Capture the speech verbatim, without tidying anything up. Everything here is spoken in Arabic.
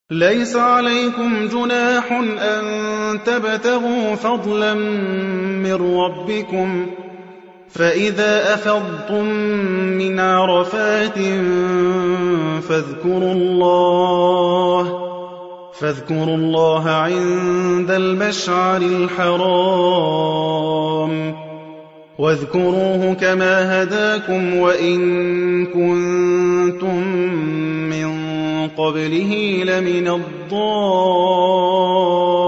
لَيْسَ عَلَيْكُمْ جُنَاحٌ أَن تَبْتَغُوا فَضْلًا مِّن رَّبِّكُمْ ۚ فَإِذَا أَفَضْتُم مِّنْ عَرَفَاتٍ فاذكروا الله فاذكروا الله عند المشعر الحرام واذكروه كما هداكم وإن كنتم من قبله لمن الضالين.